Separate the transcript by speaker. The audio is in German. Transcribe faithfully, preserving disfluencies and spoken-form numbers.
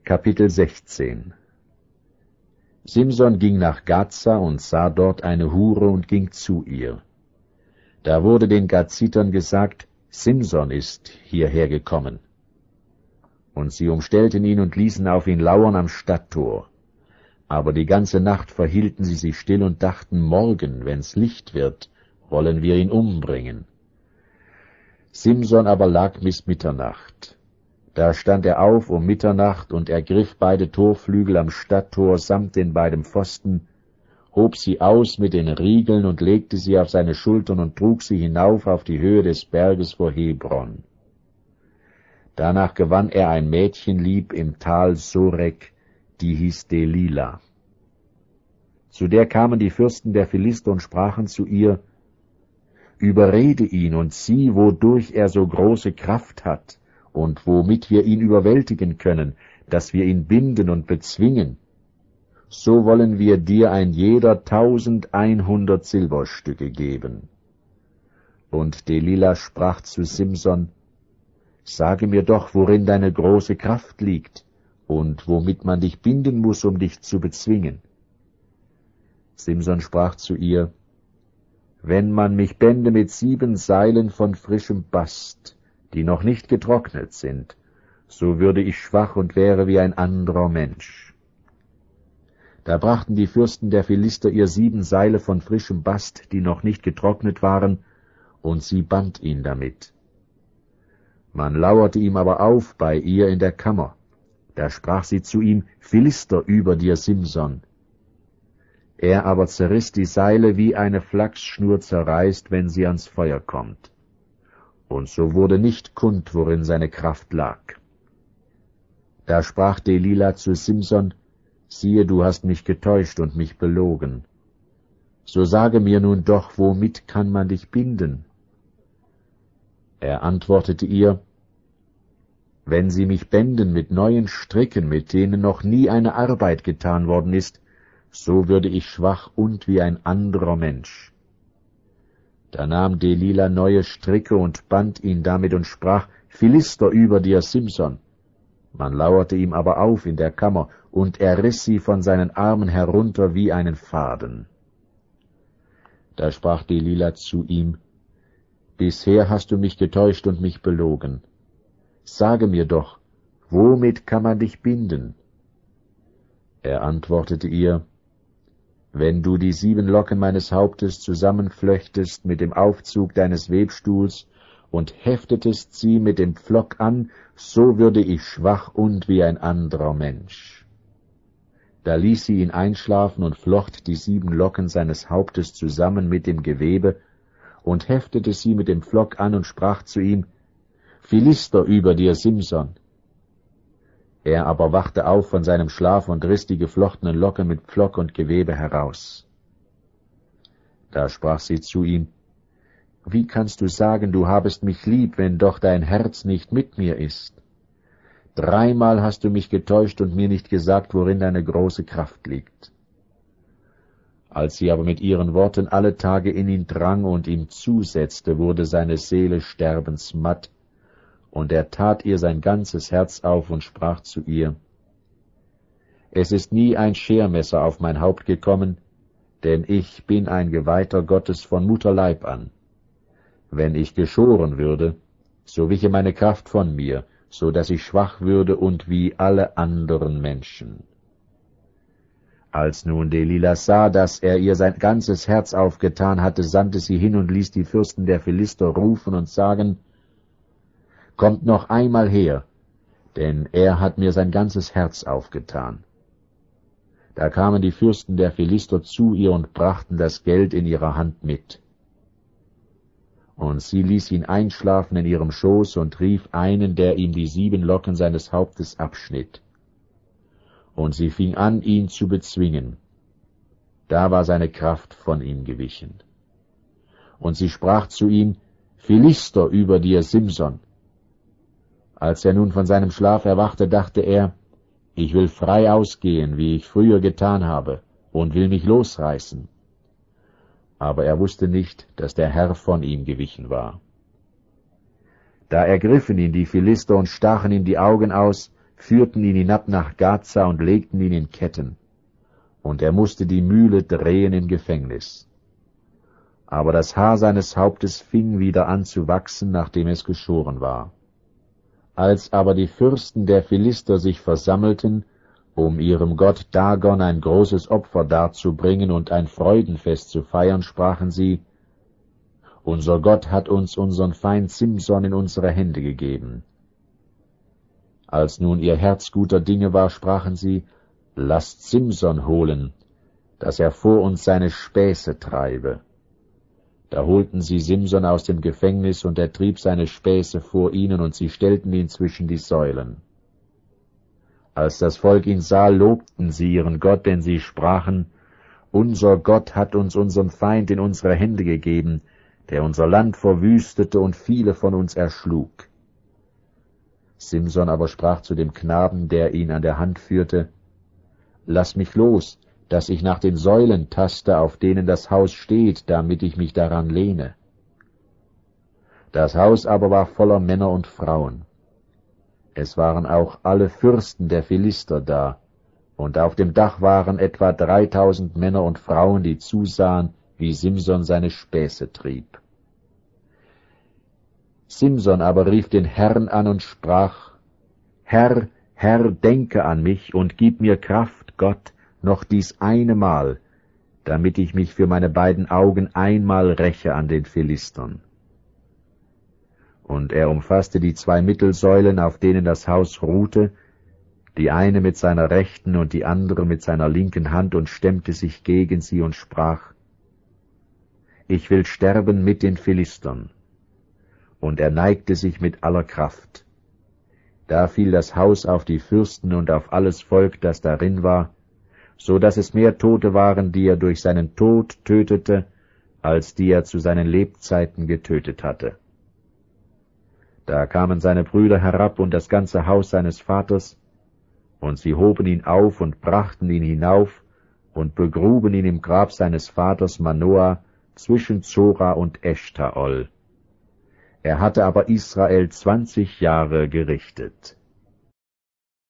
Speaker 1: Kapitel sechzehn. Simson ging nach Gaza und sah dort eine Hure und ging zu ihr. Da wurde den Gazitern gesagt, Simson ist hierher gekommen. Und sie umstellten ihn und ließen auf ihn lauern am Stadttor. Aber die ganze Nacht verhielten sie sich still und dachten, morgen, wenn's Licht wird, wollen wir ihn umbringen. Simson aber lag bis Mitternacht. Da stand er auf um Mitternacht und ergriff beide Torflügel am Stadttor samt den beiden Pfosten, hob sie aus mit den Riegeln und legte sie auf seine Schultern und trug sie hinauf auf die Höhe des Berges vor Hebron. Danach gewann er ein Mädchen lieb im Tal Sorek, die hieß Delila. Zu der kamen die Fürsten der Philister und sprachen zu ihr, »Überrede ihn und sieh, wodurch er so große Kraft hat und womit wir ihn überwältigen können, dass wir ihn binden und bezwingen. So wollen wir dir ein jeder tausendeinhundert Silberstücke geben.« Und Delila sprach zu Simson, »Sage mir doch, worin deine große Kraft liegt und womit man dich binden muß, um dich zu bezwingen.« Simson sprach zu ihr, »Wenn man mich bände mit sieben Seilen von frischem Bast, die noch nicht getrocknet sind, so würde ich schwach und wäre wie ein anderer Mensch.« Da brachten die Fürsten der Philister ihr sieben Seile von frischem Bast, die noch nicht getrocknet waren, und sie band ihn damit. Man lauerte ihm aber auf bei ihr in der Kammer. Da sprach sie zu ihm, »Philister über dir, Simson.« Er aber zerriss die Seile, wie eine Flachsschnur zerreißt, wenn sie ans Feuer kommt. Und so wurde nicht kund, worin seine Kraft lag. Da sprach Delila zu Simson, »Siehe, du hast mich getäuscht und mich belogen. So sage mir nun doch, womit kann man dich binden?« Er antwortete ihr, »Wenn sie mich bänden mit neuen Stricken, mit denen noch nie eine Arbeit getan worden ist, so würde ich schwach und wie ein anderer Mensch.« Da nahm Delila neue Stricke und band ihn damit und sprach, »Philister über dir, Simson.« Man lauerte ihm aber auf in der Kammer, und er riss sie von seinen Armen herunter wie einen Faden. Da sprach Delila zu ihm, »Bisher hast du mich getäuscht und mich belogen. Sage mir doch, womit kann man dich binden?« Er antwortete ihr, »Wenn du die sieben Locken meines Hauptes zusammenflechtest mit dem Aufzug deines Webstuhls und heftetest sie mit dem Pflock an, so würde ich schwach und wie ein anderer Mensch.« Da ließ sie ihn einschlafen und flocht die sieben Locken seines Hauptes zusammen mit dem Gewebe und heftete sie mit dem Pflock an und sprach zu ihm, »Philister über dir, Simson.« Er aber wachte auf von seinem Schlaf und riss die geflochtenen Locken mit Pflock und Gewebe heraus. Da sprach sie zu ihm, »Wie kannst du sagen, du habest mich lieb, wenn doch dein Herz nicht mit mir ist? Dreimal hast du mich getäuscht und mir nicht gesagt, worin deine große Kraft liegt.« Als sie aber mit ihren Worten alle Tage in ihn drang und ihm zusetzte, wurde seine Seele sterbensmatt, und er tat ihr sein ganzes Herz auf und sprach zu ihr, »Es ist nie ein Schermesser auf mein Haupt gekommen, denn ich bin ein Geweihter Gottes von Mutterleib an. Wenn ich geschoren würde, so wiche meine Kraft von mir, so dass ich schwach würde und wie alle anderen Menschen.« Als nun Delila sah, dass er ihr sein ganzes Herz aufgetan hatte, sandte sie hin und ließ die Fürsten der Philister rufen und sagen, »Kommt noch einmal her, denn er hat mir sein ganzes Herz aufgetan.« Da kamen die Fürsten der Philister zu ihr und brachten das Geld in ihrer Hand mit. Und sie ließ ihn einschlafen in ihrem Schoß und rief einen, der ihm die sieben Locken seines Hauptes abschnitt. Und sie fing an, ihn zu bezwingen. Da war seine Kraft von ihm gewichen. Und sie sprach zu ihm, »Philister über dir, Simson.« Als er nun von seinem Schlaf erwachte, dachte er, »Ich will frei ausgehen, wie ich früher getan habe, und will mich losreißen.« Aber er wusste nicht, dass der Herr von ihm gewichen war. Da ergriffen ihn die Philister und stachen ihm die Augen aus, führten ihn hinab nach Gaza und legten ihn in Ketten, und er musste die Mühle drehen im Gefängnis. Aber das Haar seines Hauptes fing wieder an zu wachsen, nachdem es geschoren war. Als aber die Fürsten der Philister sich versammelten, um ihrem Gott Dagon ein großes Opfer darzubringen und ein Freudenfest zu feiern, sprachen sie: Unser Gott hat uns unseren Feind Simson in unsere Hände gegeben. Als nun ihr Herz guter Dinge war, sprachen sie: Lasst Simson holen, dass er vor uns seine Späße treibe. Da holten sie Simson aus dem Gefängnis, und er trieb seine Späße vor ihnen, und sie stellten ihn zwischen die Säulen. Als das Volk ihn sah, lobten sie ihren Gott, denn sie sprachen: Unser Gott hat uns unseren Feind in unsere Hände gegeben, der unser Land verwüstete und viele von uns erschlug. Simson aber sprach zu dem Knaben, der ihn an der Hand führte: Lass mich los, dass ich nach den Säulen taste, auf denen das Haus steht, damit ich mich daran lehne. Das Haus aber war voller Männer und Frauen. Es waren auch alle Fürsten der Philister da, und auf dem Dach waren etwa dreitausend Männer und Frauen, die zusahen, wie Simson seine Späße trieb. Simson aber rief den Herrn an und sprach: Herr, Herr, denke an mich und gib mir Kraft, Gott, noch dies eine Mal, damit ich mich für meine beiden Augen einmal räche an den Philistern. Und er umfasste die zwei Mittelsäulen, auf denen das Haus ruhte, die eine mit seiner rechten und die andere mit seiner linken Hand, und stemmte sich gegen sie und sprach: Ich will sterben mit den Philistern. Und er neigte sich mit aller Kraft. Da fiel das Haus auf die Fürsten und auf alles Volk, das darin war, so dass es mehr Tote waren, die er durch seinen Tod tötete, als die er zu seinen Lebzeiten getötet hatte. Da kamen seine Brüder herab und das ganze Haus seines Vaters, und sie hoben ihn auf und brachten ihn hinauf und begruben ihn im Grab seines Vaters Manoah zwischen Zora und Eschtaol. Er hatte aber Israel zwanzig Jahre gerichtet.